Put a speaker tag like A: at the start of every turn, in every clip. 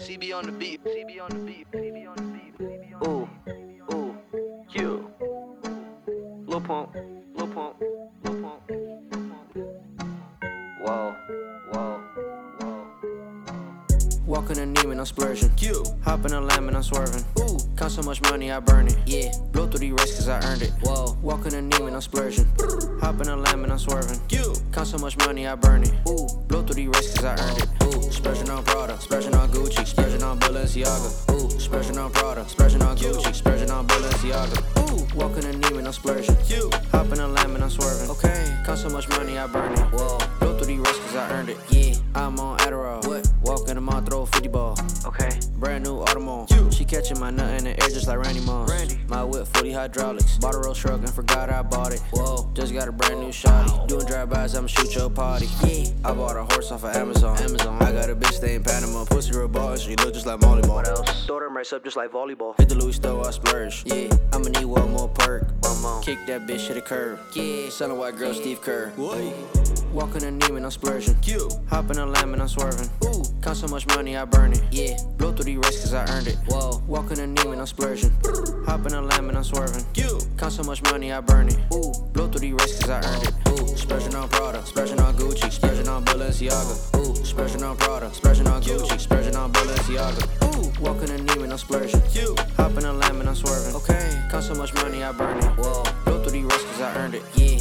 A: CB on the beat. CB on the beat. CB on the beat. CB on the beat.
B: Ooh, ooh, you. Lil Pump, Lil Pump, Lil Pump, Lil Pump. Whoa, whoa, whoa. Walk in a Neiman, I'm splurging. Hop in a lamb and I'm swerving. Ooh, count so much money, I burn it. Yeah, blow through these racks cause I earned it. Whoa, walk in a Neiman, I'm splurging. Hop in a lamb and I'm swerving. Count so much money, I burn it. Ooh, blow through these racks cause I earned it. Ooh, splurging on Prada, splurging on Gucci, splurging on Balenciaga. Ooh, splurging on Prada, splurging on Gucci, splurging on Balenciaga. Ooh, walk in a Neiman, I'm splurging. Hop in a lamb and I'm swerving. Okay, count so much money, I burn it. Whoa, blow through these racks cause I earned it. Yeah, I'm on Adderall. What? Walk in the mall, throw a 50 ball. Okay, brand new Audemars. She catching my nut in the air just like Randy Moss. My whip fully hydraulics. Bought a Rolls truck and forgot I bought it. Whoa, just got a brand new shotty. Doing drive-bys, I'ma shoot your party. Yeah, I bought a horse off of Amazon. I got a bitch stay in Panama. Pussy real ball and she look just like Molly Ball. What else? Throw them racks up just like volleyball. Hit the Louis store, I splurge. Yeah, I'ma need one more perk. One more. Kick that bitch to the curb. Yeah, selling white girl Steve Kerr. Hey. Walk in a Neiman, I'm splurging. Hop in a lamb and I'm swerving. Ooh, count so much money, I burn it. Yeah, blow through these racks cause I earned it. Whoa, walk in a Neiman, I'm splurging. Hop in a lamb and I'm swerving. Count so much money, I burn it. Ooh, blow through these racks cause I earned it. Ooh, splurging on Prada, splurging on Gucci, splurging on Balenciaga. Ooh, splurging on Prada, splurging on Gucci, splurging on Balenciaga. Ooh, walk in a Neiman, I'm splurging. Hop in a lamb and I'm swerving. Okay, count so much money, I burn it. Whoa, blow through these racks cause I earned it. Yeah.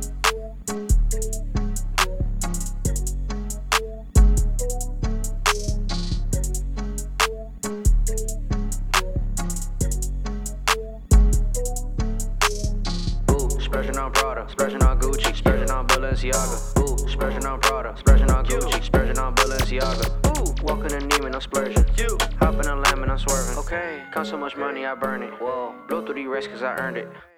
B: Splurging on Prada, splurging on Gucci, splurging on Balenciaga. Ooh, splurging on Prada, splurging on Gucci, splurging on Balenciaga. Ooh, walk in a Neiman, I'm splurging. Hop in a lamb and I'm swerving. Okay, count so much money, I burn it. Whoa, blow through these racks cause I earned it.